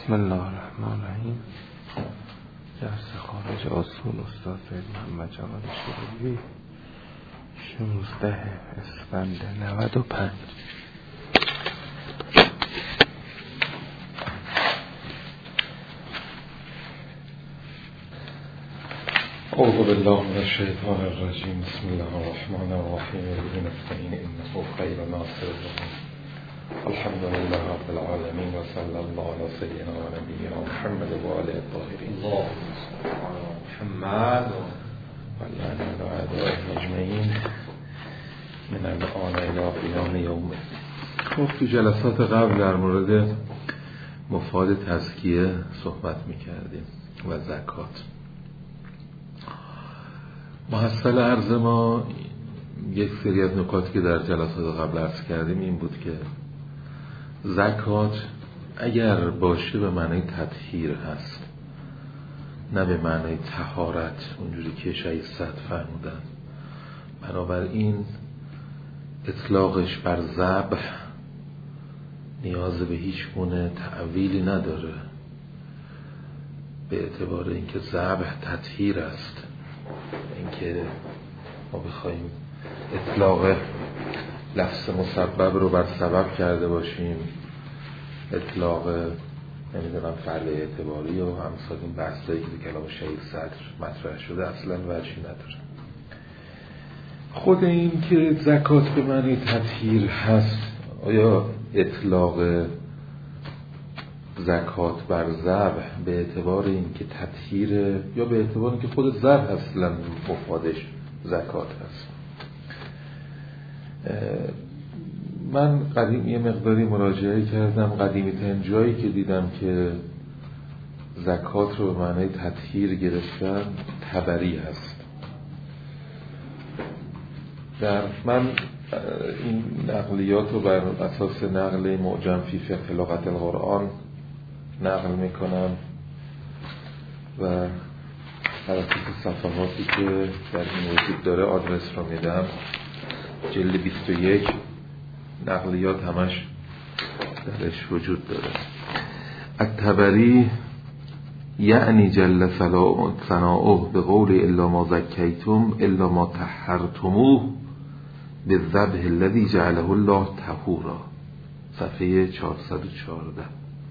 بسم الله الرحمن الرحیم. درس خارج اصول استاد سید محمد جواد شریفی 16 اسفند 95. اعوذ بالله من الشیطان الرجیم. بسم الله الرحمن الرحیم. به نستعین انه خیر ناصر. الحمد لله رب العالمین و صلی الله علی سیدنا و نبینا محمد و آله الطاهرین. اللهم صل علی محمد و علی اعدائه اجمعین من الان الی قیام یوم الدین. خب تو جلسات قبل در مورد مفاد تزکیه صحبت میکردیم و زکات. محصل عرض ما یک سری از نکاتی که در جلسات قبل عرض کردیم این بود که زکات اگر باشه به معنی تطهیر هست، نه به معنی طهارت اونجوری که شیخ صد فرمودن. بنابراین اطلاقش بر ذبح نیاز به هیچ گونه تأویلی نداره، به اعتبار اینکه ذبح تطهیر است. اینکه ما بخوایم اطلاق لفظ مسبب رو بر سبب کرده باشیم، اطلاق نمیدونم فعل اعتباری و همسال این بحثایی که کلام شیخ صدر مطرح شده اصلا وجهی نداره. خود این که زکات به معنی تطهیر هست، آیا اطلاق زکات بر ذبح به اعتبار این که تطهیره یا به اعتبار این که خود ذبح اصلا مفادش زکات هست؟ من قدیم یه مقداری مراجعه کردم. قدیمی ترین جایی که دیدم که زکات رو به معنی تطهیر گرفتن طبری هست. من این نقلیات رو بر اساس نقل معجم فی فقه لغت القرآن نقل میکنم و بر اساس صفحاتی که در این وجود داره آدرس رو میدم. جلد 21 نقلیات همش درش وجود داره. الطبری یعنی جل ثناؤه به قول الا ما زکیتم الا ما طهرتموه بالذبح الذی جعله الله طهورا، صفحه 414.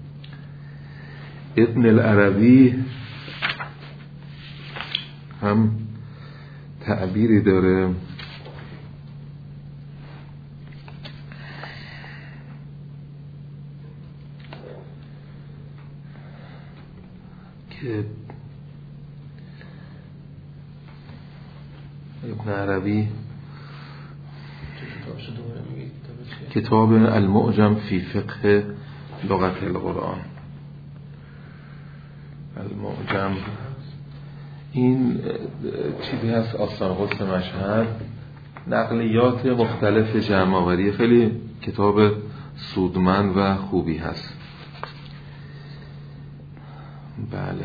ابن العربی هم تعبیری داره که ابن عربی کتاب المعجم فی فقه لغت القرآن، المعجم این چیزی هست آستان قدس مشهد، نقلیات مختلف جمع آوری، خیلی کتاب سودمند و خوبی هست. بله.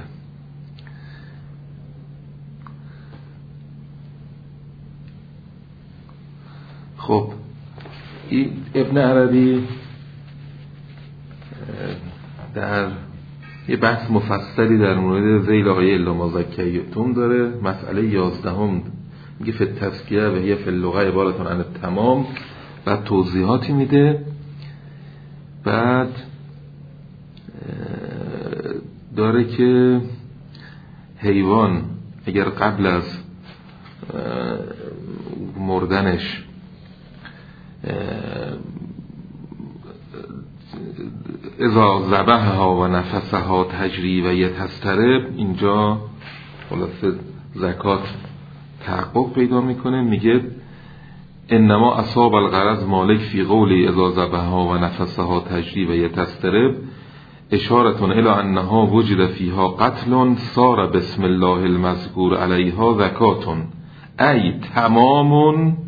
خب ابن عربی در یه بحث مفصلی در مورد ذیل آیه الا ما زکیتم داره. مسئله 11 میگه فی التزکیه و هی فی اللغه عبارتون عن التمام، بعد توضیحاتی میده. بعد داره که حیوان اگر قبل از مردنش اذا ذبحها و نفسها تجری و یتسترب، اینجا خلاصه زکات تحقق پیدا میکنه. میگه انما اصاب الغرض مالک فی قولی اذا ذبحها و نفسها تجری و یتسترب اشارتون الی انها وجد فیها قتل صار بسم الله المذکور علیها زکاتون ای تمام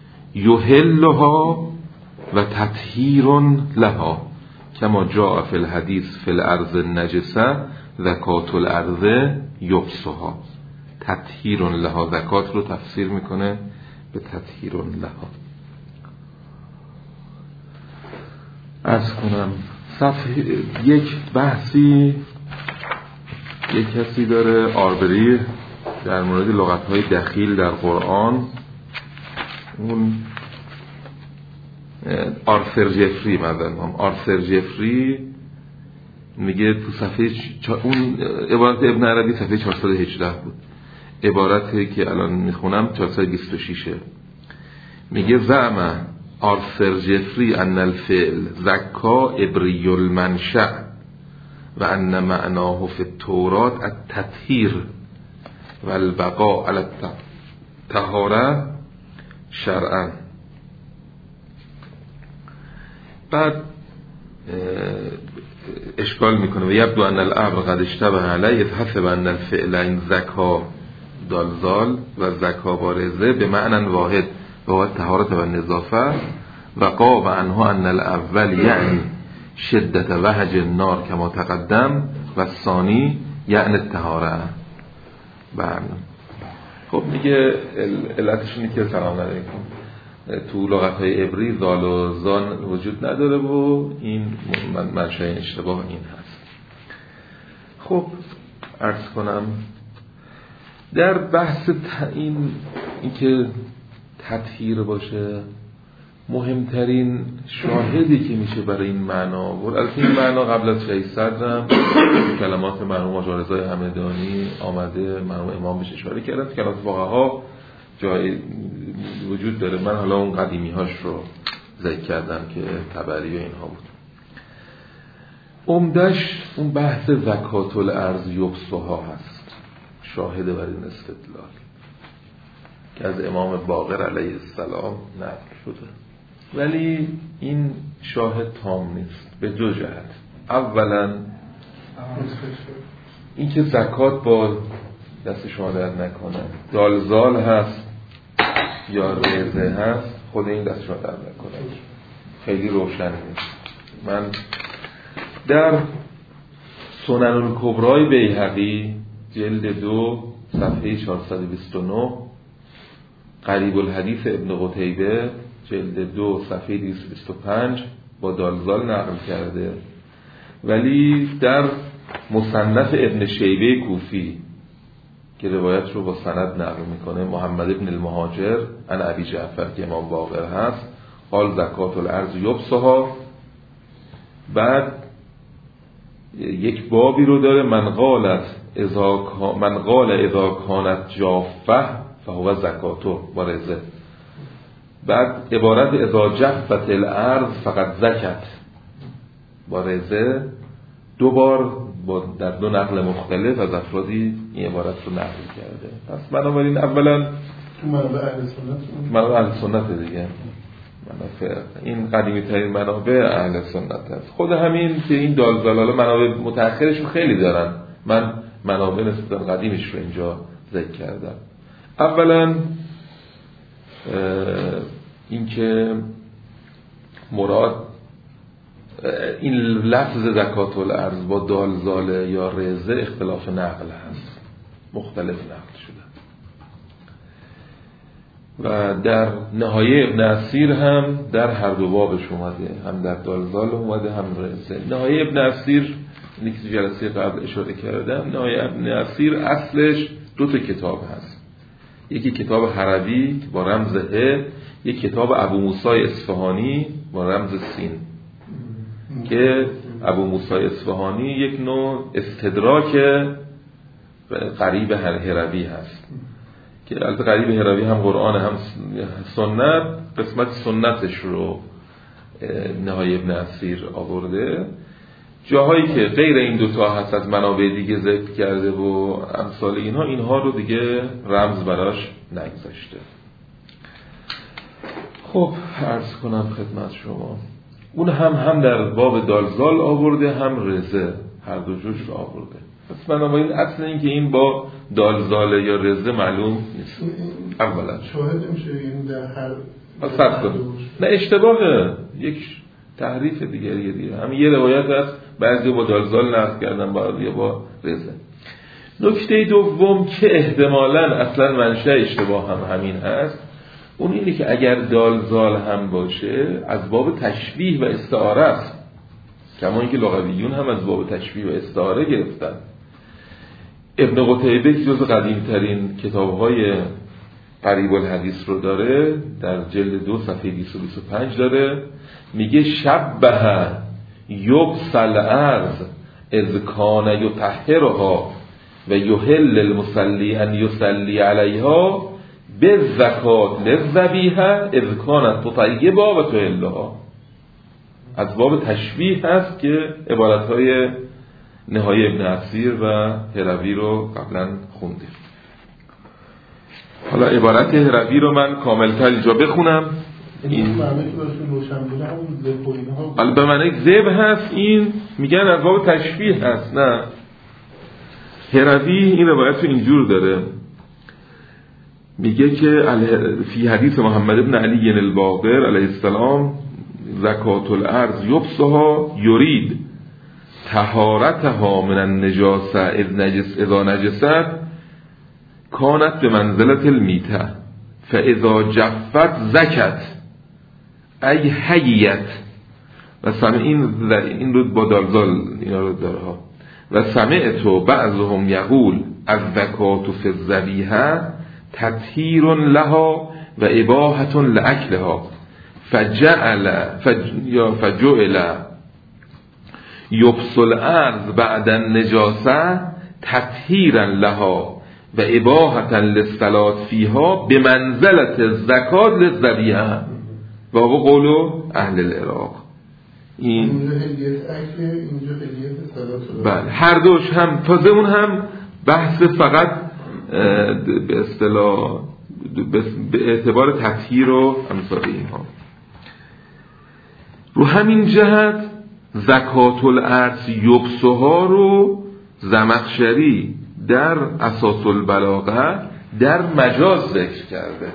یحلها و تطهیر لها کما جاء فی الحدیث فی الارض النجسه زکات الارض یبسها. تطهیر لها، زکات رو تفسیر میکنه به تطهیر لها. عرض کنم صفحه یک بحثی یک کسی داره، آربری، در مورد لغت‌های دخیل در قرآن. اون آرثر جفری، آرثر جفری میگه تو صفحه اون عبارت ابن عربی صفحه 418 بود، عبارتی که الان میخونم 426. میگه زعم آرثر جفری ان الفعل زکا ابری المنشأ و ان معناه فی التورات التطهیر و البقاء علی الطهاره شرعا. بعد اشکال میکنه و یبدو ان الامر قد اشتبه علیه حسب ان الفعل این زکا دالزال و زکا بارزه به معنی واحد و هو الطهارة و النظافه و قاب عنها ان الاول یعنی شدت وهج النار کما تقدم و ثانی یعنی الطهاره. خب میگه علتش اینه که سلام علیکم تو لغت‌های عبری زال و زان وجود نداره و این منشأ اشتباه این هست. خب عرض کنم در بحث این که تطهیر باشه، مهمترین شاهدی که میشه برای این معنا بود، البته این معنا قبل از شیخ صدرم کلمات مرحوم آقا رضای همدانی آمده، مرحوم امام بهش اشاره کردن، کلمات فقها جای وجود داره. من حالا اون قدیمی هاش رو ذکر کردم که تبری و اینها بود. عمدش اون بحث زکات الارض یبسها هست، شاهد بر این استدلال که از امام باقر علیه السلام نقل شده، ولی این شاهد تام نیست به دو جهت. اولا این که زکات با دست شما درد نکنه دالزال هست یا ریزه هست، خود این دست شما درد نکنه، خیلی روشن نیست. من در سنن الکبرای بیهقی جلد 2 صفحه 429، قریب الحدیث ابن قتیبه جلد 2 صفحه 225 با دالزال نقل کرده، ولی در مصنف ابن شیبه کوفی که روایت رو با سند نقل میکنه، محمد ابن المهاجر عن ابی جعفر که امام باقر هست، قال زکات الارض یبسها. بعد یک بابی رو داره، من قال اذا کانت جافه فهو زکاتو بارزه. بعد عبارت اذا جفت الارض فقط زکت بارزه، دوبار در دو نقل مختلف از افرادی این عبارت رو نقل کرده. پس بنابراین اولا منابع اهل سنت دیگه، این قدیمی ترین منابع اهل سنت هست. خود همین که این دالزالاله منابع متأخرش رو خیلی دارن، من منابع نسبتا قدیمش رو اینجا ذکر کردم. اولا این که مراد این لفظ زکات الارض با دالزاله یا رزه اختلاف نقل هست، مختلف نقل شده و در نهایه ابن اسیر هم در هر دو بابش اومده، هم در دالزال اومده هم رزه. نهایه ابن اسیر اینی که جلسه قبل اشاره کردم، نهایه ابن اسیر اصلش دو تا کتاب هست، یکی کتاب حربی با رمز ه، یک کتاب ابو موسی اصفهانی با رمز سین که ابو موسی اصفهانی یک نوع استدراک قریب حربی هست که البته قریب حربی هم قرآن هم سنت، قسمت سنتش رو نهایه ابن اسیر آورده. جاهایی که غیر این دوتا هست از منابع دیگه ذکر کرده و امثال اینها رو دیگه رمز براش نگذاشته. خب عرض کنم خدمت شما، اون هم در باب دالزال آورده هم رزه، هر دو جوش رو آورده. پس بنابراین اصل این که این با دالزال یا رزه معلوم نیست. اولا شاهد میشه این در هر نه اشتباهه، یک تحریف دیگه. همین یه روایت هست بعضی با دالزال نقل کردن بعضی با رزه. نکته دوم که احتمالاً اصلا منشأ اشتباه هم همین هست، اون اینه که اگر دالزال هم باشه از باب تشبیه و استعاره است، کما اینکه لغویون هم از باب تشبیه و استعاره گرفتن. ابن قتیبه که جز قدیمترین کتاب‌های قریب الحدیث رو داره، در جلد 2 صفحه 225 داره، میگه شبه یبسل ارض اذ کان یطهرها و یحل المصلی ان یصلی علیها بالزکات للذبیحه اذ کانت تطیبا و تحلها. از باب تشبیه هست که عبارتهای نهایی ابن عصیر و هروی رو قبلا خوندیم. حالا عبارت هروی رو من کاملتر اینجا بخونم. این معنی که براشون روشن بوده همون ذبح و اینها به معنی ذبح هست، این میگن از باب تشبیه هست. نه، هروی این روایت رو اینجور داره، میگه که فی حدیث محمد بن علی الباقر علیه السلام زکات الارض یبسها یرید طهارتها من النجاسه اذا نجست کانت به منزلت المیته فاذا جفت زکت ای حییت و این رو با دالزال اینا رو داره ها. و سمعتو بعضهم یقول از زکات فی الذبیحه تطهیر لها و اباحه لاکلها فجعل یبسل الارض بعد النجاسه تطهیرا لها و اباحه للصلاة فیها بمنزلت الزکات للذبیحه و هو قول اهل العراق. این بله، هر دوش هم تازه اون هم بحث فقط به اصطلاح به اعتبار تطهیر و امثال اینها. رو همین جهت زکات الارض یبسها رو زمخشری در اساس البلاغه در مجاز ذکر کرده.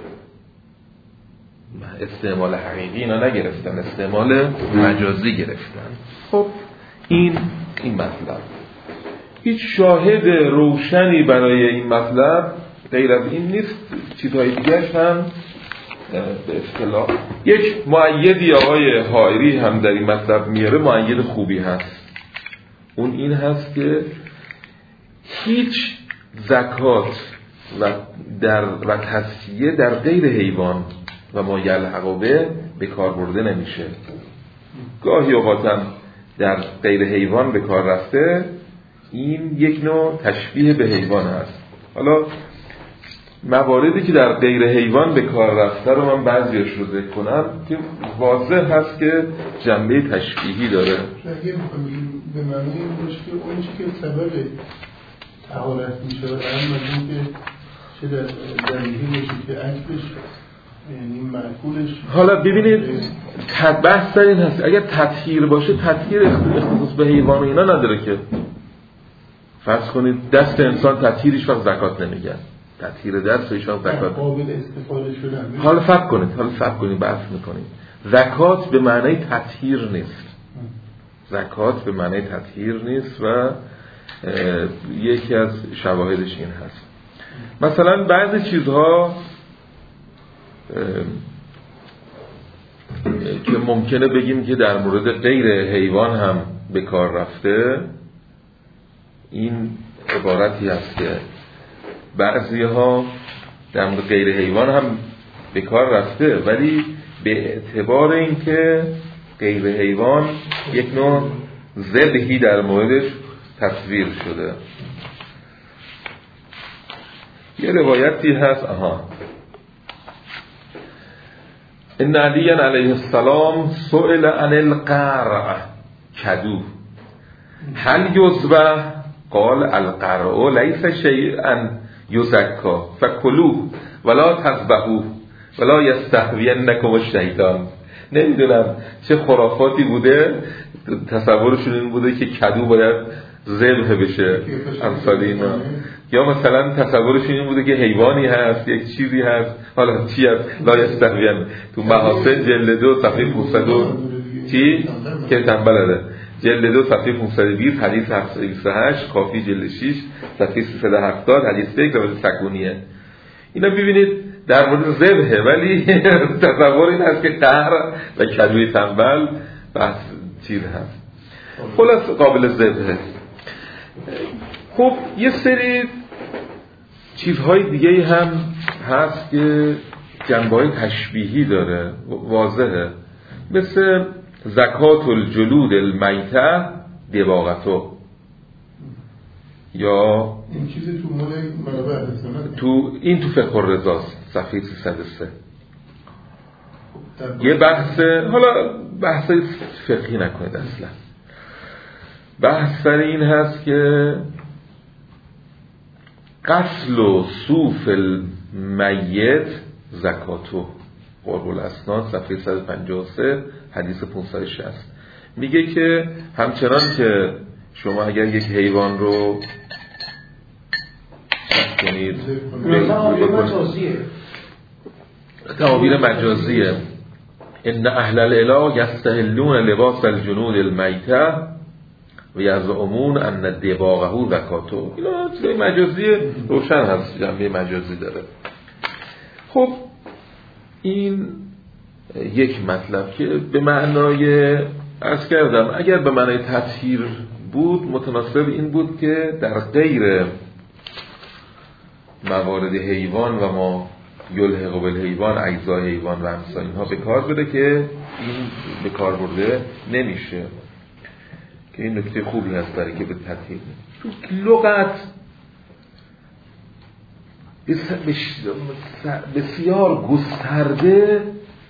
استعمال حقیقی اینا نگرفتن، استعمال مجازی گرفتن. خب این مطلب هیچ شاهد روشنی برای این مطلب غیر از این نیست. چیزهای دیگرش هم به اصطلاح یک مؤیدی آقای حائری هم در این مطلب میاره، مؤید خوبی هست. اون این هست که هیچ زکات و تزکیه در غیر حیوان و ما یلحق به کار برده نمیشه. گاهی اوقاتم در غیر حیوان به کار رفته، این یک نوع تشبیه به حیوان هست. حالا مواردی که در غیر حیوان به کار رفته رو من بعضیش رو ذکر کنم که واضح هست که جنبه تشبیهی داره. اگه به معنی این باشه که اون چی که سبب طهارت میشه و هم که چه در زمینی باشه که اکلش یعنی معقولش. حالا ببینید بحث در این هست اگر تطهیر باشه، تطهیر اختصاص به حیوان و اینا نداره که. فرض کنید دست انسان تطهیرش وقت زکات نمیگن، تطهیر دست و ایشان زکات قابل استفاده شدن. حالا فکر کنید بحث میکنید. زکات به معنی تطهیر نیست. زکات به معنی تطهیر نیست و یکی از شواهدش این هست. مثلا بعضی چیزها که ممکنه بگیم که در مورد غیر حیوان هم به کار رفته، این عبارتی هست که بعضی ها در مورد غیر حیوان هم به کار رفته، ولی به اعتبار اینکه غیر حیوان یک نوع ذبحی در موردش تصویر شده. یه روایتی هست ان علی علیه السلام سئل عن القرع کدو هل یذبح قال القرع لیس شیئا یزکا فکلوه ولا تذبحوه ولا یستهوینکم الشیطان. نمیدونم چه خرافاتی بوده، تصورشون این بوده که کدو باید ذبح بشه امثال اینا، یا مثلا تصورشون این بوده که حیوانی هست، یک چیزی هست. حالا چی هست؟ لا یستهوین تو محاسن جلد 2 صفحه 500 چی؟ که تنبلده جلد 2 صفحه 520 حدیث 728 کافی جلد 6 صفحه 370 حدیث 1 روایت سکونیه. اینا ببینید در مورد ذبحه، ولی تصور این هست که قهر و کدوی تنبل بحث چیز هست. خلاص قابل ذبحه. خب یه سری چیزهای دیگه هم هست که جنبه‌های تشبیهی داره، واضحه، مثل زکات الجلود المیته دباغتو، یا این چیزی تو مال منابع اهل سنت، تو فقه الرضاست صفحه 303. یه حالا بحث فقهی نکنید، اصلا بحث سر این هست که غسل و صوف المیت زکاتو، قرب الاسناد صفحه 153 حدیث 560 میگه که همچنان که شما اگر یک حیوان رو کنید تعابیر مجازیه، ان اهل الاله یستحلون لباس الجنود المیته و یزعمون ان دباغه زکاتو. اینا چیزای مجازی روشن هست، جنبه مجازی داره. خب این یک مطلب که به معنای عرض کردم اگر به معنای تطهیر بود، متناسب این بود که در غیر موارد حیوان و ما یلحق بالحیوان اجزای حیوان و امثال اینها به کار بره که این به کار برده نمیشه، که این نکته خوبی هست برای که به تطهیر. تو لغت بسیار گسترده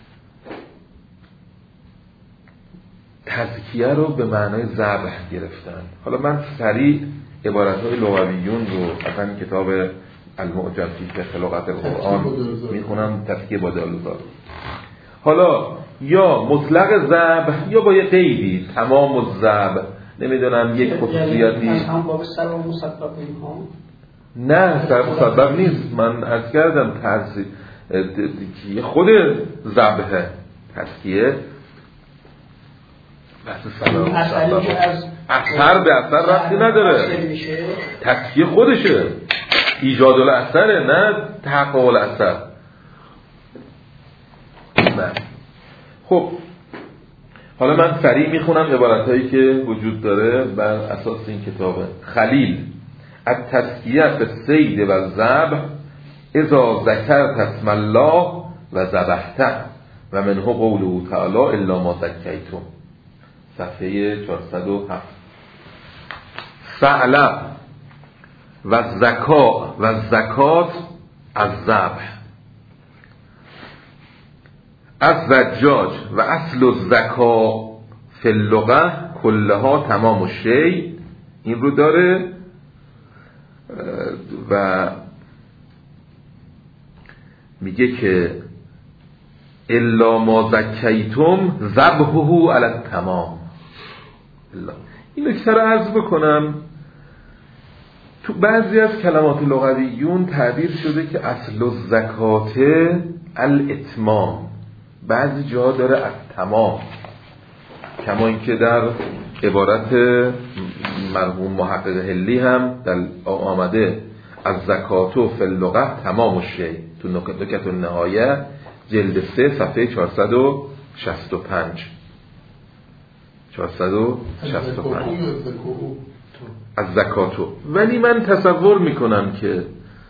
تزکیه رو به معنای ذبح گرفتن. حالا من سریع عبارت‌های لغویون رو مثلا کتاب المعجم فی فقه لغت القرآن میخونم، تزکیه با دال‌وزار. حالا یا مطلق ذبح یا با یه قیدی، تمام الذبح، نمیدونم یک خصوصیاتی هم باب سر و مصدق اینها. نه سر مصدق نیست، من عرض کردم خود ذبح تزکیه بحث سلام اثر به اثر ربطی نداره، تزکیه خودشه، ایجاد الاثره، نه تحقق الاثر. نه. خب حالا من سریع میخونم عبارتایی که وجود داره بر اساس این کتابه. خلیل التزکیه فی الصید و الذبح اذا ذکرت اسم الله و ذبحته و منه قوله تعالی الا ما ذکیتم، صفحه 407. فعلب و زکا و زکات از ذبح از زجاج و اصل الزکا فی اللغه کلها تمام الشیء، این رو داره و میگه که الا ما زکیتم ذبحه علی التمام. این نکته رو عرض بکنم، تو بعضی از کلمات لغویون تعبیر شده که اصل الزکات الاتمام، بعضی جا داره التمام، کما اینکه در عبارت مرحوم محقق هلی هم در آمده از زکاتو فی اللغه تمام الشیء، تو نکت النهایه جلد 3 صفحه 465 از زکاتو. ولی من تصور میکنم که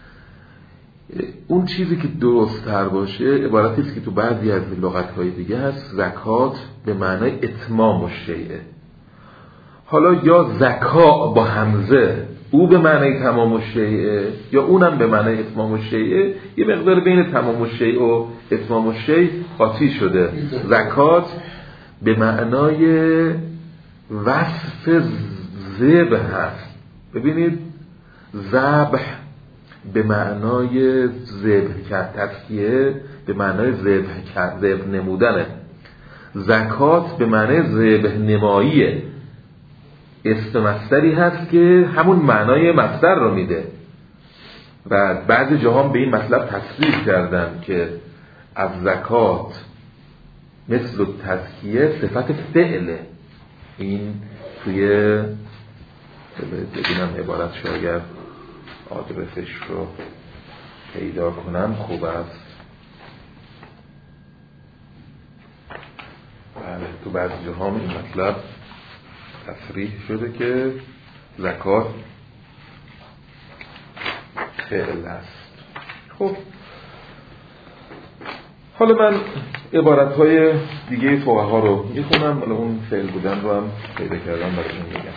اون چیزی که درست تر باشه عبارتی است که تو بعضی از لغت‌های دیگه هست زکات به معنای اتمام الشیء. حالا یا زکا با همزه او به معنای تمام الشیء یا اونم به معنای اتمام الشیء، یه مقدار بین تمام الشیء و اتمام الشیء قاطی شده. زکات به معنای وصف ذبح هست. ببینید ذبح به معنای ذبح کرد، تزکیه به معنای ذبح نمودنه، زکات به معنای ذبح نماییه، اسم مصدری هست که همون معنای مصدر رو میده و بعضی جاها به این مطلب تصریح کردن که از زکات مثل تزکیه صفت فعله. این توی ببینم عبارت شاید آدرسش رو پیدا کنم خوب است. بله تو بعضی جاها این مطلب تصریح شده که زکات فعل است. خب حالا من عبارت‌های دیگه فقها رو میخونم، حالا اون فعل بودن رو هم پیدا کردم براتون میگم.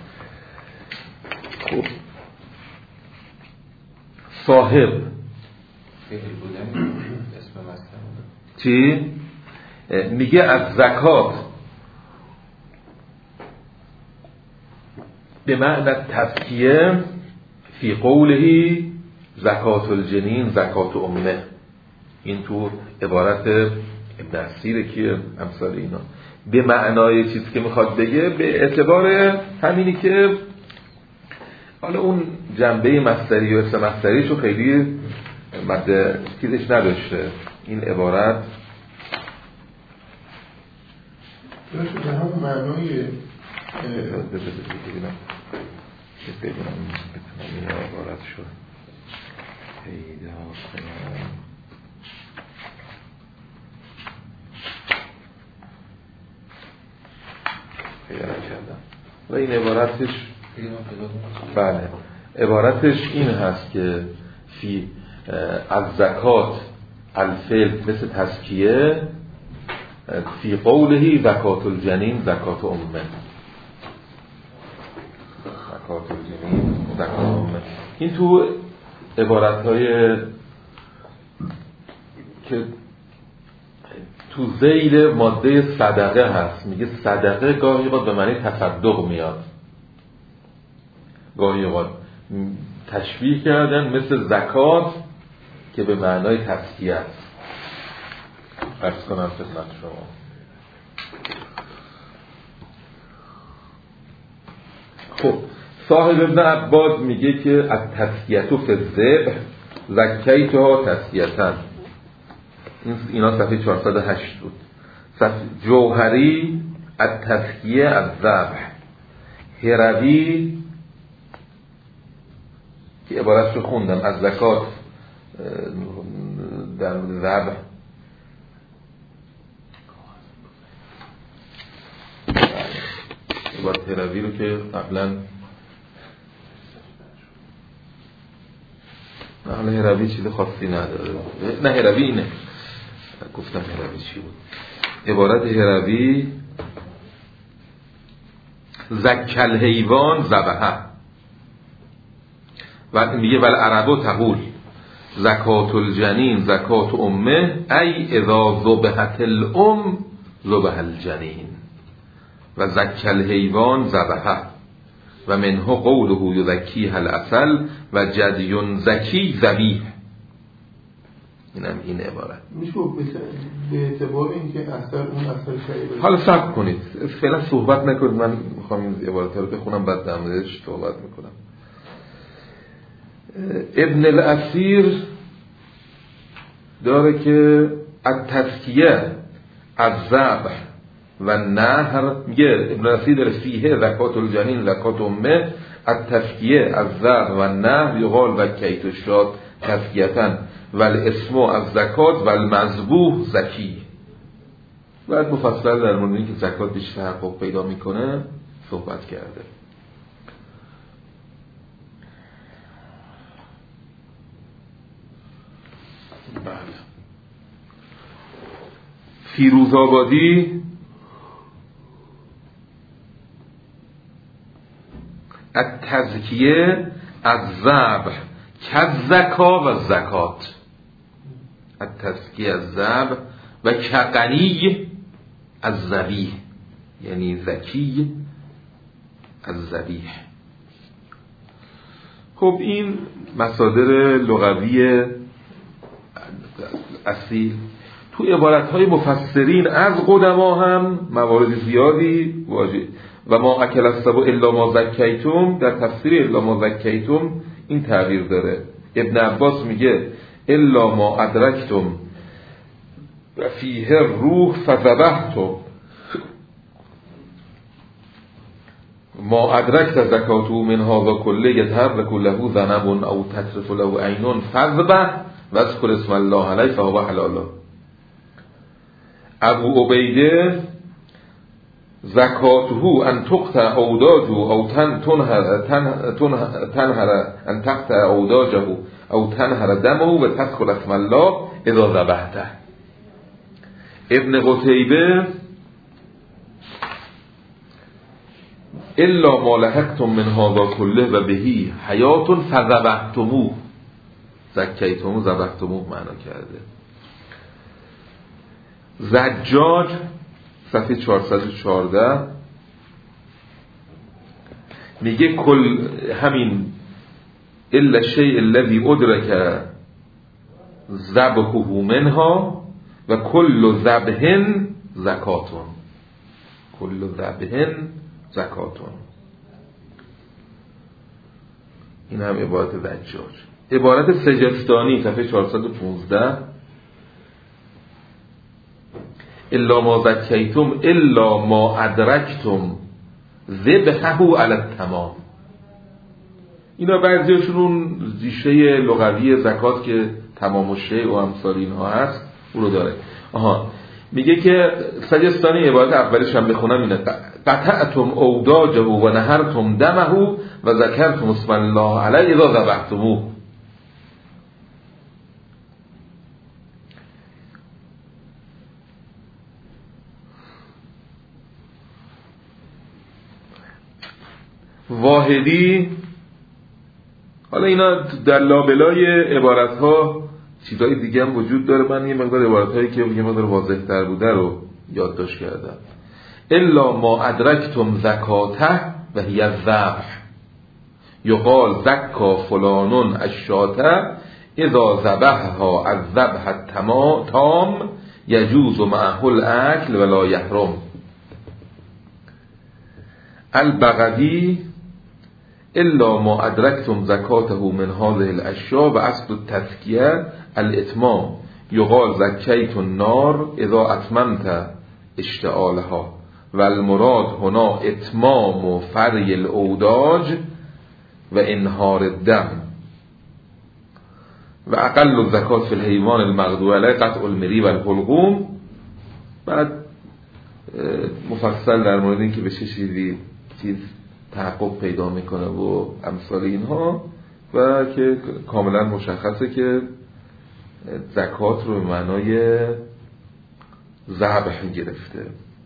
خب صاحب فعل بودن اسم مصدر چی؟ میگه از زکات به معنی تزکیه فی قوله زکات الجنین زکات امه. این تو عبارت ابن اسیر که امثال اینا به معنای چیزی که میخواد بگه به اعتبار همینی که حالا اون جنبه مصدری و اسم مصدریشو خیلی مد چیزش نداشته. این عبارت به همون معنای ببینم بتونم این عبارت شد پیدا کنم. پیدا کردم و این عبارتش بله عبارتش این هست که فی از زکات الفعل مثل تزکیه فی قوله زکات الجنین زکات امه. زکات الجنین زکات امه این تو عبارت‌های که تو ذیل ماده صدقه هست. میگه صدقه گاهی اوقات به معنی تصدق میاد، گاهی اوقات تشبیه کردن مثل زکات که به معنای تزکیه است. عرض کنم خدمت شما خب صاحب ابن عباد میگه که از تزکیتو فی الذبح زکیتها تزکیتن. اینا صفحه 408 بود. جوهری از تزکیه از ذبح، هروی که عبارتشو خوندم از زکات در ذبح عبارت هروی رو که قبلا نه هروی چیز خاصی نداره. نه هروی اینه گفتم هروی چی بود. عبارت هروی زکل حیوان ذبحه و میگه ول عربو تقول زکات الجنین زکات امه ای اذا ذبحت الام ذبح الجنین و زکل حیوان ذبحه و منه قوله یزکیه العسل و جدی زکی ذبیح. اینم این عبارت میشه به اعتبار اینکه اثر اون اثر شایع. حالا صبر کنید فعلا صحبت نکنید، من میخوام این عبارت رو بخونم بعد در موردش صحبت میکنم. ابن الاسیر داره که التزکیه از ذبح و نهر میگه ابن الاسیر داره فیه زکات الجنین زکات امه التزکیه از ذبح و نهر یقال زکیت الشات تزکیتن والاسم از زکات والمذبوح زکی. بعد مفصل در مورد اینکه زکات بیشتر حقوق پیدا میکنه صحبت کرده. بله فیروزآبادی التزکیه از ذبح کالزکا و زکات. التزکیه از ذبح و کغنی از ذبیح یعنی زکی از ذبیح. خب این مصادر لغوی اصیل. تو عبارت‌های مفسرین از قدما هم موارد زیادی واجه و ما اکل السبع الا ما زکیتم در تفسیر الا ما زکیتم این تغییر داره. ابن عباس میگه الا ما ادرکتم و فیه روح فذبحتم ما ادرکت زکاته من هذا کله یتحرک له ذنب او تترف له عین فذبح و اذکر اسم الله علیه فهو حلال. ابو عبیده زکاته ان تقطع اوداجه او تنهر ان تقطع اوداجه او تنهر دمه و تذكر اسم الله اذا ذبحته. ابن قتیبه الا ما لحقتم من هذا كله و بهی حیات فذبحتموه، زکیتموه ذبحتموه معنا کرده. زجاج صفحه 414 میگه کل همین الا الشیء الذی ادرک ذبحه منها و کل ذبح زکاتون، کل ذبح زکاتون. این هم عبارت زجاج. عبارت سجستانی صفحه 415 الا ما زکیتم الا ما ادرکتم ذبحه علی التمام. اینا بعضیشون اون ریشه لغوی زکات که تمام الشیء و امثال اینها هست اون رو داره. میگه که سجستانی عبارت اولش هم بخونم اینه: قطعتم اوداجه و نهرتم دمه و ذکرتم اسم الله علیه اذا ذبحتموه. واحدی، حالا اینا در لابلای عبارت ها چیزهای دیگه هم وجود داره، من یه مقدار عبارت هایی که یه مقدار واضح تر بوده رو یادداشت کردم. الا ما ادرکتم زکاته و هی الذبح یقال زکا فلانون الشاته اذا ذبحها الذبح التام یجوز معه الاکل ولا یحرم. البغوی الا ما ادرکتم زکاته من هذه الاشیاء و اصل التزکیه الاتمام یقال زکیت النار اذا اتممت اشتعالها و المراد هنا اتمام و فری الاوداج و انهار الدم و اقل الزکات فی الحیوان المغضوب علیه قطع المری و الحلقوم. بعد مفصل در مورد این که به چه چیز تحقق پیدا میکنه و امثال اینها و که کاملا مشخصه که زکات رو به معنای ذبح گرفته.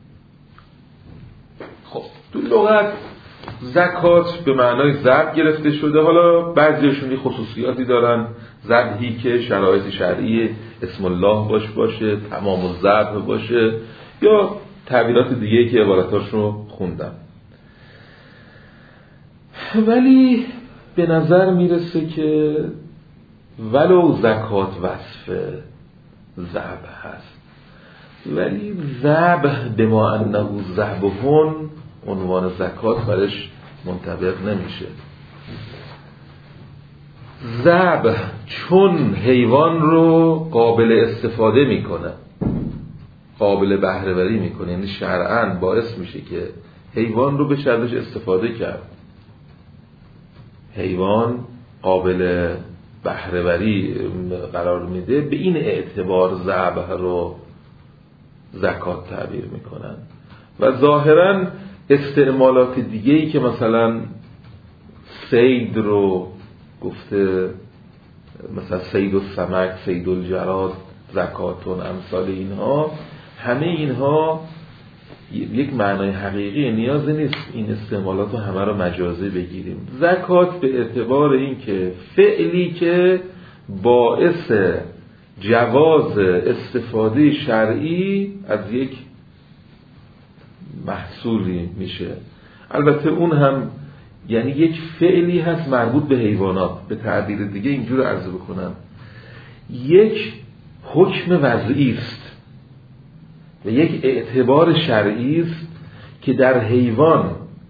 خب تو لغت زکات به معنای ذبح گرفته شده. حالا بعضیشون خصوصیاتی دارن، ذبحی که شرایط شرعی اسم الله باشه، تمام الذبح باشه، یا تعبیرات دیگه که عبارتاش رو خوندم. ولی به نظر میرسه که ولو زکات وصف ذبح هست ولی ذبح به ما انه ذبحون عنوان زکات برش منطبق نمیشه. ذبح چون حیوان رو قابل استفاده میکنه، قابل بهره وری میکنه، یعنی شرعاً باعث میشه که حیوان رو بشه ازش استفاده کرد، حیوان قابل بهره وری قرار میده، به این اعتبار ذبح رو زکات تعبیر میکنن. و ظاهراً استعمالات دیگه‌ای که مثلا صید رو گفته، مثلا صید السمک، صید الجراد، زکاتون، امثال اینها، همه اینها یک معنای حقیقی، نیازی نیست این استعمالات رو همه رو مجازی بگیریم. زکات به اعتبار این که فعلی که باعث جواز استفاده شرعی از یک محصولی میشه. البته اون هم یعنی یک فعلی هست مربوط به حیوانات. به تعبیر دیگه اینجور عرض بکنم، یک حکم وضعی است و یک اعتبار شرعی است که در حیوان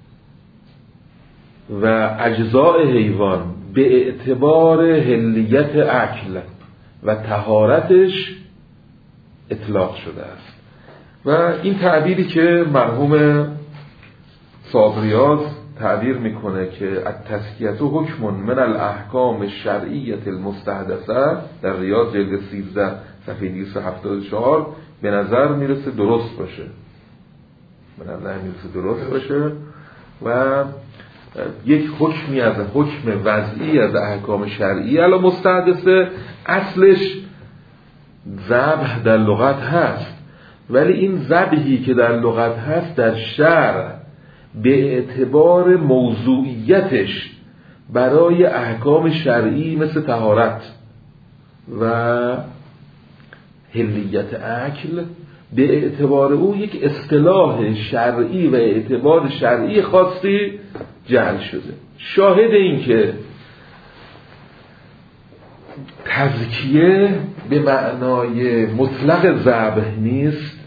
و اجزاء حیوان به اعتبار حلیت اکل و طهارتش اطلاق شده است. و این تعبیری که مرحوم صابریاز تعبیر میکنه که التزکیة حکم من الاحکام الشرعیة المستحدثه در ریاض جلد 13 صفحه 274 به نظر میرسه درست باشه. به نظر میرسه درست باشه و یک حکمی از حکم وضعی از احکام شرعی الان مستحدثه. اصلش ذبح در لغت هست، ولی این ذبحی که در لغت هست در شرع به اعتبار موضوعیتش برای احکام شرعی مثل طهارت و حلیت اکل به اعتبار او یک اصطلاح شرعی و اعتبار شرعی خاصی جعل شده. شاهد این که تزکیه به معنای مطلق ذبح نیست،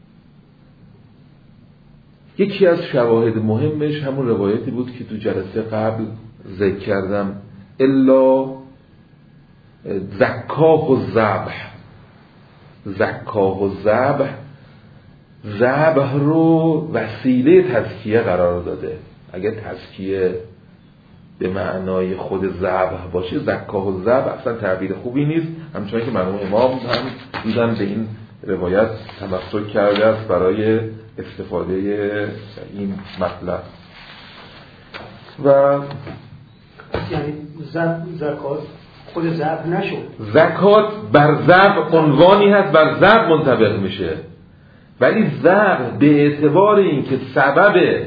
یکی از شواهد مهمش همون روایتی بود که تو جلسه قبل ذکر کردم، الا زکاه و ذبح. زکاه و ذبح رو وسیله تزکیه قرار داده. اگر تزکیه به معنای خود ذبح باشه، زکاه و ذبح اصلا تعبیر خوبی نیست، همچنان که مرحوم امام هم دیدن به این روایت تمسک کرده است برای استفاده این مطلب. و یعنی زکات خود ذبح نشد، زکات بر ذبح عنوانی هست، بر ذبح منطبق میشه، ولی ذبح به اعتبار این که سبب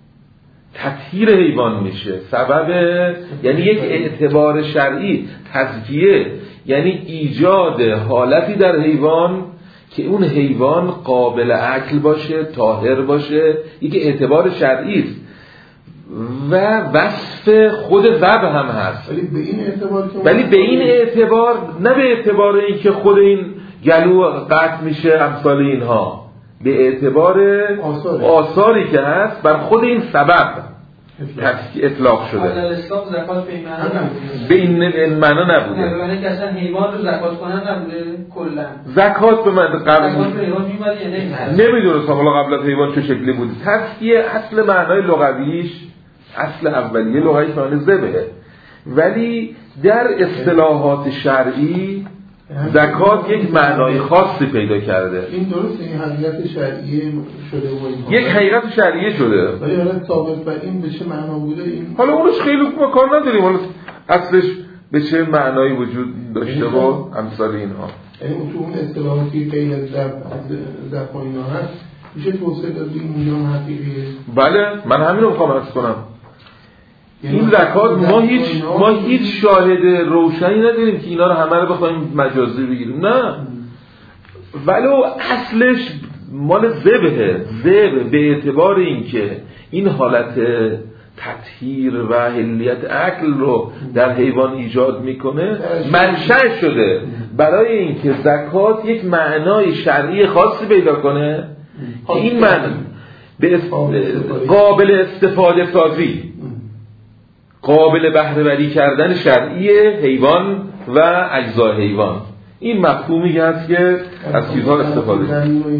تطهیر حیوان میشه، سبب یعنی یک اعتبار شرعی. تزکیه یعنی ایجاد حالتی در حیوان که اون حیوان قابل اکل باشه، طاهر باشه، یک اعتبار شرعی است و وصف خود ذبح هم هست. ولی به این اعتبار نه به اعتبار این که خود این گلو قطع میشه امثال اینها، به اعتبار آثاری که هست بر خود این سبب اطلاق شده. در اسلام زکات به این معنی نبوده، به این معنی نبوده، یعنی که اصلا حیوان رو زکات کنن نبوده کلا. زکات به من قبل حیوان میومد یا نمیدونستم حالا قبل از حیوان چه شکلی بود. تزکیه اصل معنای لغویش، اصل اولیه لغویش معنی ذبحه، ولی در اصطلاحات شرعی زکات یک معنای خاصی پیدا کرده. این درسته، این حقیقت شرعیه شده و این یک حقیقت شرعیه شده، ولی حالا ثابت بر این به چه معنا بوده این حالا اونش خیلی ما کار نداریم، حالا اصلش به چه معنایی وجود داشته و امثال اینها. یعنی تو اون اصطلاحاتی غیر از ذبح و اینا هست میشه توصیه داد این حقیقیه. بله من همین رو میخوام عرض کنم. این زکات ما هیچ شاهد روشنی نداریم که اینا رو همه رو بخوایم مجازی بگیریم، نه، ولی اصلش مال ذبحه. ذبح به اعتبار این که این حالت تطهیر و حلیت اکل رو در حیوان ایجاد میکنه منشأ شده برای این که زکات یک معنای شرعی خاصی پیدا کنه که این معنی به قابل استفاده سازی، قابل بهره‌وری کردن شرعی حیوان و اجزای حیوان. این مفهومی هست که از چیزها استفاده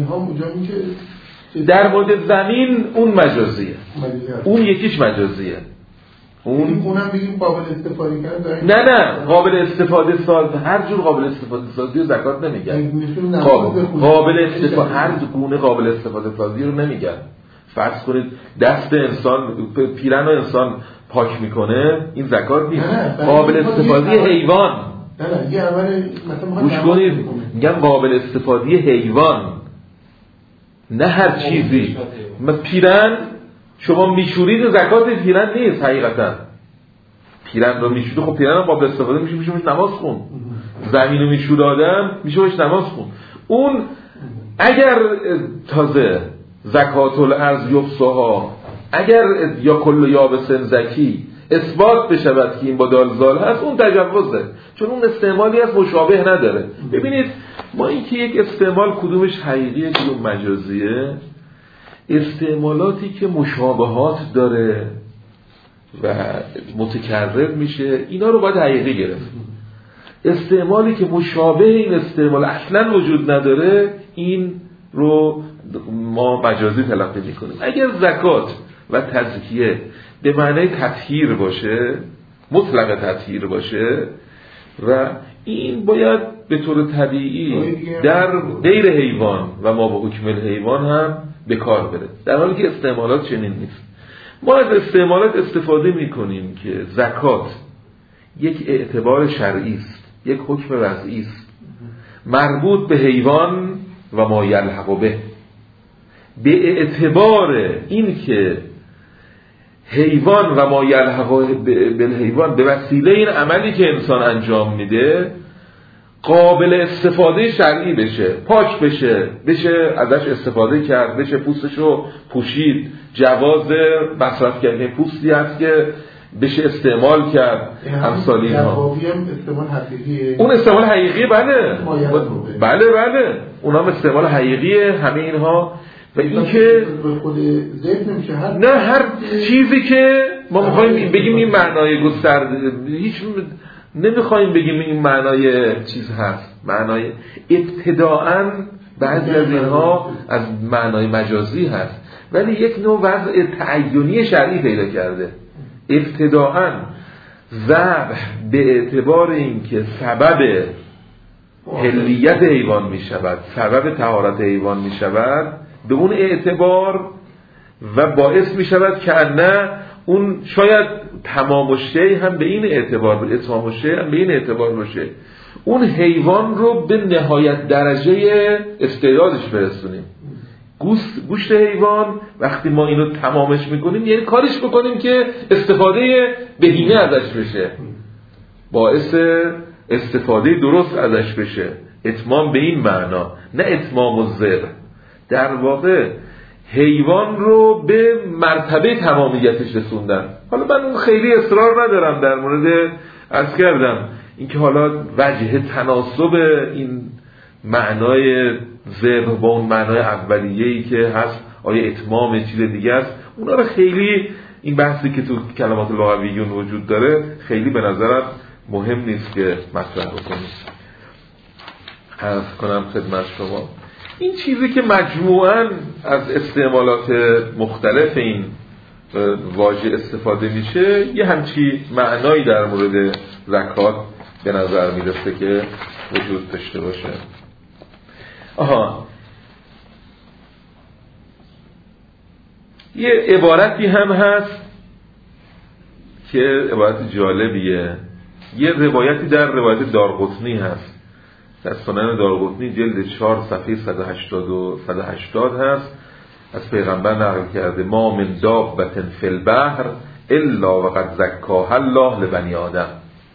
در مورد زمین اون مجازیه، اون یکیش مجازیه، اونم بگیم قابل استفاده کردن. نه قابل استفاده ساز، هر جور قابل استفاده سازی رو زکات نمیگن. قابل استفاده هر گونه قابل استفاده سازی رو نمیگن. فرض کنید دست انسان، پیرن انسان پاک میکنه، این زکات نیست. قابل استفاده حیوان، نه یه عمل مثلا گوش کنید، میگم قابل استفاده حیوان، نه هر چیزی. پیرن شما میشورید، زکات پیرن نیست حقیقتا. پیرن رو میشوره، خب پیرن قابل استفاده میشه نماز خون. زمین رو میشوره آدم میشه نماز خون. اون اگر تازه زکات الارض یفصها، اگر یا کل یابسن زکی اثبات بشود که این با دالزال هست، اون تجوزه، چون اون استعمالی از مشابه نداره. ببینید ما این که یک استعمال کدومش حقیقیه کدوم مجازیه، استعمالاتی که مشابهات داره و متکرر میشه اینا رو باید حقیقی گرفت. استعمالی که مشابه این استعمال اصلا وجود نداره این رو ما مجازی تلقی میکنیم. اگر زکات و تزکیه به معنی تطهیر باشه، مطلق تطهیر باشه، و این باید به طور طبیعی در غیر حیوان و ما به حکم الحیوان هم به کار بره، در حالی که استعمالات چنین نیست. ما از استعمالات استفاده میکنیم که زکات یک اعتبار شرعی است، یک حکم وضعی است مربوط به حیوان و ما یلحق به. به اعتبار این که حیوان و ما یلحق به حیوان به وسیله این عملی که انسان انجام میده قابل استفاده شرعی بشه، پاک بشه ازش استفاده کرد، بشه پوستشو پوشید، جواز مصرف کردن پوستی هست که بشه استعمال کرد. امثال اینها استعمال حقیقیه. اون استعمال حقیقی بله اونا هم استعمال حقیقیه همه اینها. و این که نه هر چیزی که ما میخوایم بگیم این معنای گسترده، هیچ نمیخوایم بگیم این معنای چیز هست، معنای ابتداءً بعضی از اینها از معنای مجازی هست، ولی یک نوع وضع تعینی شرعی پیدا کرده. ابتداءً ذبح به اعتبار این که سبب حلیت حیوان می شود، سبب طهارت حیوان می شود، به اون اعتبار و باعث می شود که نه اون شاید تمام الشیء هم به این اعتبار، اتمام الشیء هم به این اعتبار باشه، اون حیوان رو به نهایت درجه استعدادش برسونیم. گوشت حیوان وقتی ما اینو تمامش میکنیم یعنی کارش بکنیم که استفاده بهینه ازش بشه، باعث استفاده درست ازش بشه. اتمام به این معنا، نه اتمام الذبح. در واقع حیوان رو به مرتبه تمامیتش رسوندن. حالا من اون خیلی اصرار ندارم در مورد عرض کردم اینکه حالا وجه تناسب این معنای ذبح با اون معنای اولیه‌ای که هست آیا اتمام چیز دیگه است، اونا رو خیلی این بحثی که تو کلمات لغویون وجود داره خیلی به نظرم مهم نیست که مطرح بکنیم. عرض کنم خدمت شما این چیزی که مجموعاً از استعمالات مختلف این واژه استفاده میشه یه همچی معنایی در مورد زکات به نظر میرسه که وجود داشته باشه. یه عبارتی هم هست که عبارت جالبیه، یه روایتی در روایت دارقطنی هست، در سنن دارقطنی جلد 4 صفحه 180 هست، از پیغمبر نقل کرده ما من دابة فی البحر الا وقد زکاها الله لبنی آدم.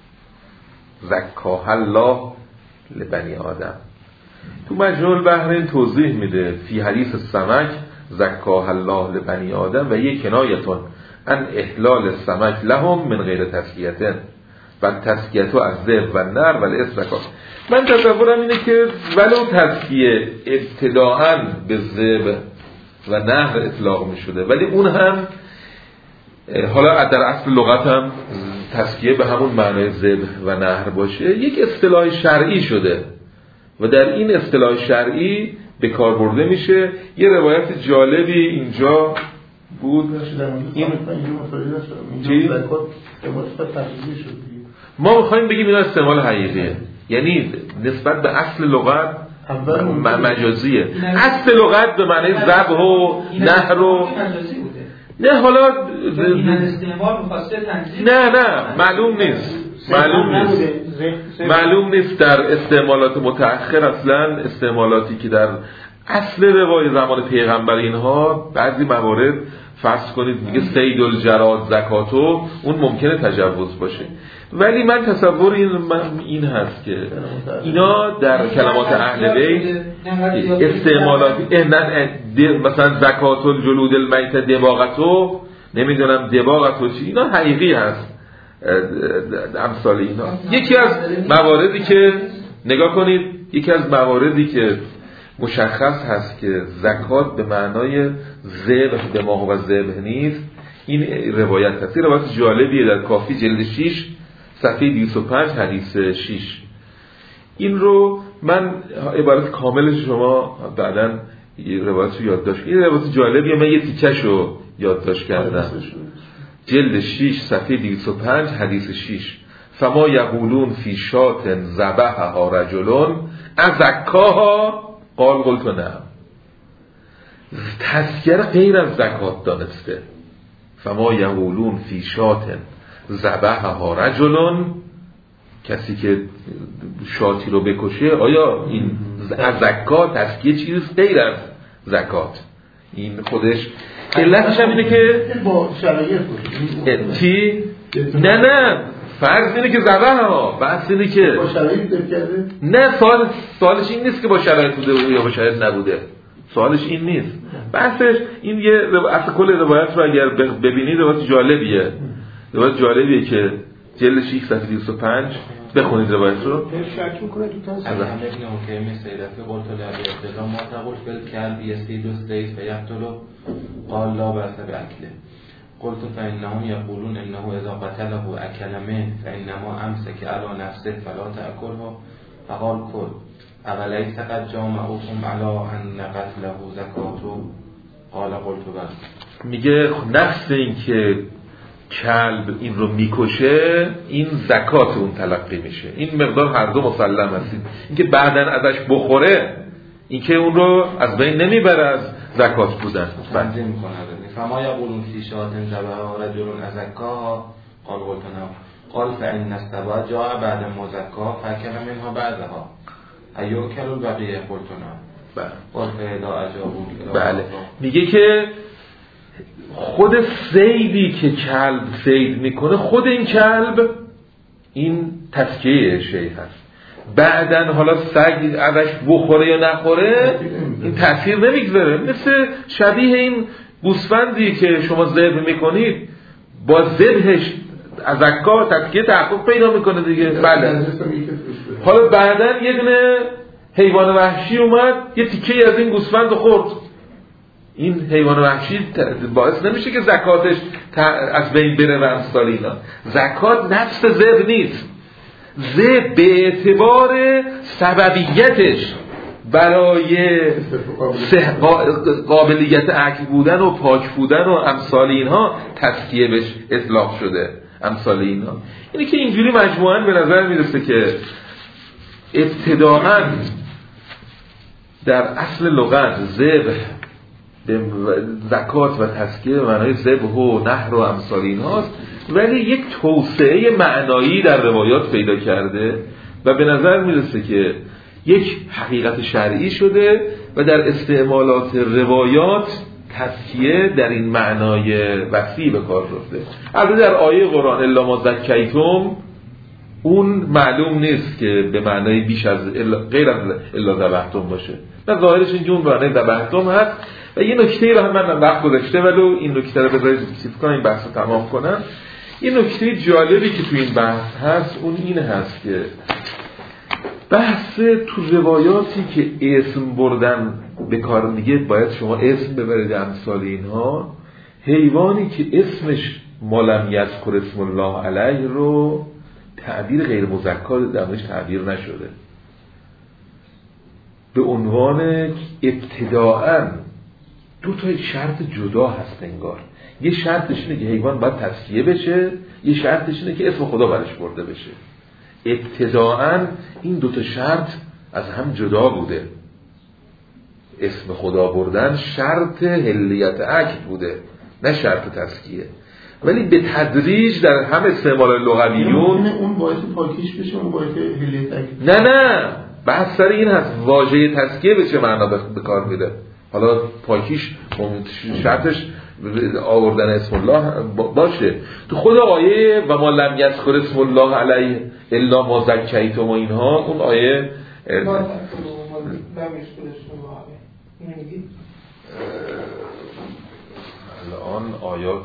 زکاها الله لبنی آدم. تو مجموع البحرین توضیح میده فی حدیث السمک زکاها الله لبنی آدم و یک کنایتون ان احلال السمک لهم من غیر تزکیه و تزکیه از ذبح و نر و الاستکار. من تصورم اینه که ولو تزکیه ابتداءً به ذبح و نهر اطلاق می شده، ولی اون هم حالا در اصل لغت هم تزکیه به همون معنای ذبح و نهر باشه، یک اصطلاح شرعی شده و در این اصطلاح شرعی به کار برده میشه. یه روایت جالبی اینجا بود. ما میخوایم بگیم اینا استعمال حقیقیه، یعنی نسبت به اصل لغت مجازیه. اصل لغت به معنی ذبح و نهر و نه حالا نه معلوم نیست در استعمالات متأخر اصلا استعمالاتی که در اصل روای زمان پیغمبر اینها بعضی موارد فرض کنید میگه صید الجراد زکاتو، اون ممکنه تجاوز باشه، ولی من تصور این هست که اینا در کلمات اهل بیت استعمالات مثلا زکات الجلود المیت دباغتو، نمیدونم دباغتو چی، اینا حقیقی هست. امثال اینا یکی از مواردی که نگاه کنید، یکی از مواردی که مشخص هست که زکات به معنای ذبح به ما و ذبح نیست، این روایت هست. این روایت جالبیه در کافی جلد 6 صفحه 205 حدیث 6. این رو من عبارت کامل شما بعداً روایت رو یادداشت کنید. این روایت جالبیه، من یه تیکش رو یادداشت کردم. جلد 6 صفحه 205 حدیث 6 فما یقولون فی شات ذبحها رجل ازکاها قال قلت نعم. تذکیه غیر از زکات دانسته. فما یقولون فی شاة ذبحها رجل، کسی که شاتی رو بکشه آیا این از زکات تذکیه چیز غیر از زکات؟ این خودش علتش هم اینه که با شرایط باشه. چی؟ نه فرض اینه که ذبحها، بحث اینه که با شرایط کرده. نه سوالش این نیست که با شرایط بوده یا با شرایط نبوده، سوالش این نیست. بحثش این یه اصل کل روایت رو اگر ببینید روایت جالبیه، روایت جالبیه که جلد 6 صفحه 205 بخونید روایت رو. شک میکنه تو تنظیم از همه ابن حکیم سیرفی قلت لعبی ابتدا ما تقول بالکلب یسید و سید فیقتلو قال لا بأس بأکله قلت فإنهم يقولون إنه إذا قتله أكل منه فإنما أمسك على نفسه فلا تأكله فقال كل أوليس قد جامعكم على أن قتله زكاة قال قلت بل. میگه نفس این که کلب این رو میکشه این زکات اون تلقی میشه، این مقدار هر دو مسلم هستید. این که بعدن ازش بخوره این که اون رو از بین نمیبره از زکات بودن. تنظیم میکنه. فما یقولون فی شاة ذبحها رجل ازکاها قال قلت نعم قال فإن السبع جاء بعد مزکا فأكل منها بعدها ایوکل البقیه قلت نعم قال فإذا أجابوا. بله میگه که خود صیدی که کلب صید میکنه، خود این کلب این تذکیه شیء هست. بعدن حالا سگ ازش بخوره یا نخوره این تأثیر نمیگذاره. مثل شبیه این گوسفندی که شما ذبح میکنید با ذبحش ازکا تذکیه تحقق پیدا میکنه دیگه. بله حالا بعدن یه دونه حیوان وحشی اومد یه تیکه از این گوسفند خورد، این حیوان وحشی باعث نمیشه که زکاتش از بین بره و امثال اینا. زکات نفس ذبح نیست، ذبح به اعتبار سببیتش برای قابلیت اکل بودن و پاک بودن و امثال اینها تذکیه بهش اطلاق شده. امثال اینها اینی که اینجوری مجموعاً به نظر میرسه که ابتداعاً در اصل لغت ذبح به زکات و تذکیه به معنای ذبح و نحر و امثال اینهاست، ولی یک توسعه معنایی در روایات پیدا کرده و به نظر میرسه که یک حقیقت شرعی شده و در استعمالات روایات تذکیه در این معنای وسیع به کار رفته. البته در آیه قرآن الا ما زکیتم اون معلوم نیست که به معنای بیش از غیر از الا ذبحتم باشه، نه ظاهرش اینجا اون معنای ذبحتم هست. و یه نکته رو هم من وقت گذاشته ولو این نکته رو بذارید چیز کنم این بحث رو تمام کنم. یه نکته جالبی که تو این بحث هست اون این هست که بحث تو روایاتی که اسم بردن به کار میگه باید شما اسم ببرید امثال اینها، حیوانی که اسمش مالم یذکر اسم الله علیه رو تعبیر غیر مذکر درش تعبیر نشده، به عنوان ابتداءً دو تا شرط جدا هست انگار. یه شرطش اینه که حیوان باید تذکیه بشه، یه شرطش اینه که اسم خدا برش برده بشه. ابتداءً این دو تا شرط از هم جدا بوده. اسم خدا بردن شرط حلیت اکل بوده نه شرط تذکیه، ولی به تدریج در هم استعمال لغویون اون باعث پاکیش بشه، اون باعث حلیت اکل. نه بحث سر این هست واژه تذکیه به چه معنا به کار میده. حالا پاکیش شرطش آوردن اسم الله باشه. تو خود آیه و ما لم یذکر اسم الله علیه الا ما زکیتم و اینها، اون آیه الان آیات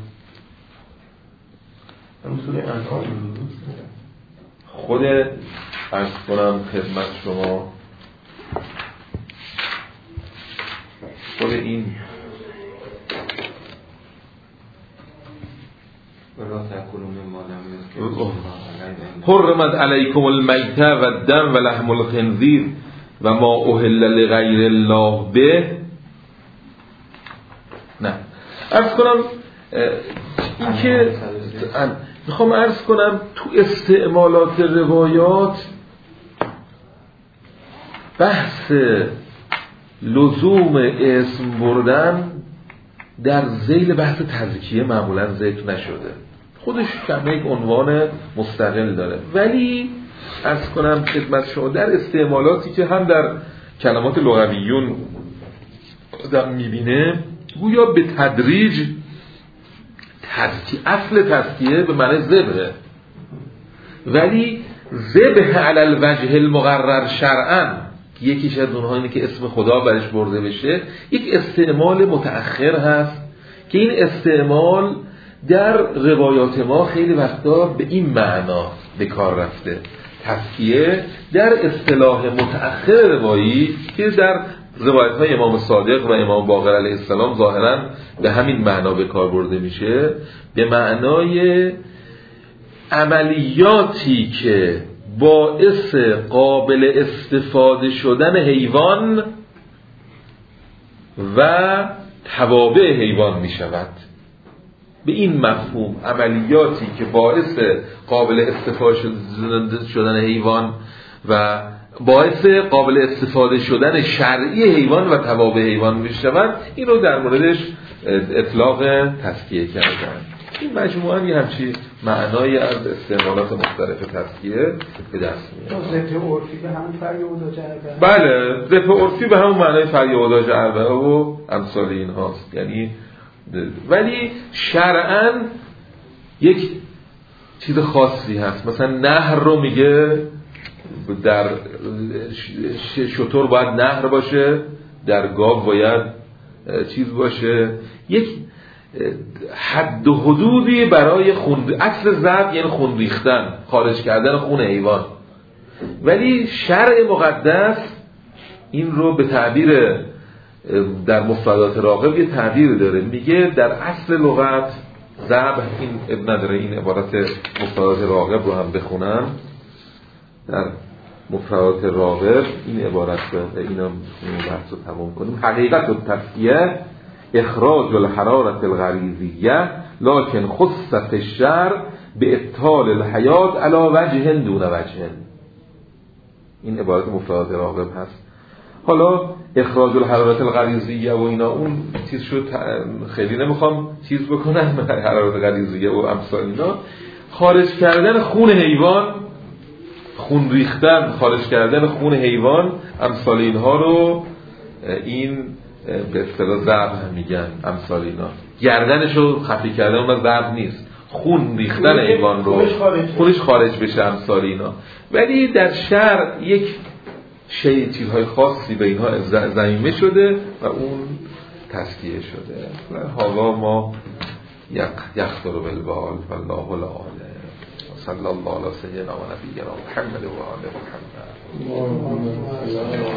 خود عرض کنم خدمت شما، خود این حرمت علیکم المیتة و الدم و لحم الخنزیر و ما اهل لغیر الله به. نه عرض کنم این که میخوام عرض کنم تو استعمالات روایات بحث لزوم اسم بردن در ذیل بحث تزکیه معمولا ذکر نشده، خودش کمی یک عنوان مستقل داره، ولی عرض کنم خدمت شما در استعمالاتی که هم در کلمات لغویون آدم میبینه گویا به تدریج اصل تزکیه به معنی ذبحه، ولی ذبح علی الوجه المقرر شرعاً، یکیش از اونها اینه که اسم خدا برش برده بشه، یک استعمال متأخر هست که این استعمال در روایات ما خیلی وقتا به این معنا به کار رفته. تزکیه در اصطلاح متأخر روایی که در روایت‌های امام صادق و امام باقر علیه السلام ظاهراً به همین معنا به کار برده میشه، به معنای عملیاتی که باعث قابل استفاده شدن حیوان و توابع حیوان می شود. به این مفهوم عملیاتی که باعث قابل استفاده شدن حیوان و باعث قابل استفاده شدن شرعی حیوان و توابع حیوان می شود، این رو در موردش اطلاق تزکیه کردن. این مجموعاً یه همچی معنایی از استعمالات مختلف تزکیه به دست میاد. ذبح عرفی به همون فرع وداج اربعه. بله، ذبح عرفی به همون معنای فرع وداج اربعه و امثال این هاست. یعنی ولی شرعاً یک چیز خاصی هست. مثلا نهر رو میگه در شتر باید نهر باشه، در گاو باید چیز باشه. یک حد و حدودی برای اصل ذبح یعنی خون ریختن، خارج کردن خون حیوان، ولی شرع مقدس این رو به تعبیر در مفردات راغب یه تعبیر داره، میگه در اصل لغت ذبح، این ابن نداره این عبارت مفردات راغب رو هم بخونم، در مفردات راغب این عبارت رو اینا بحث رو تمام کنیم. حقیقت التزکیه اخراج الحرارة الغریزیه لکن خص فی الشرع به ابطال الحیات علی وجه دون وجه. این عبارت مفردات راغب هست. حالا اخراج الحرارة الغریزیه و اینا اون چیز شد، خیلی نمیخوام چیز بکنم، حرارت غریزیه و امثال اینا، خارج کردن خون حیوان، خون ریختن، خارج کردن خون حیوان، امثال اینها رو این به اصطلاح ذبح میگن. امثال اینا گردنشو خفی کردن اون ذبح نیست، خون ریختن حیوان رو خونش خارج بشه، امثال اینا. ولی در شرع یک چیزهای خاصی به اینها ضمیمه شده و اون تزکیه شده. حالا ما یخطر بالبال والله العالم. صلی الله علی سیدنا و نبینا محمد و آل محمد.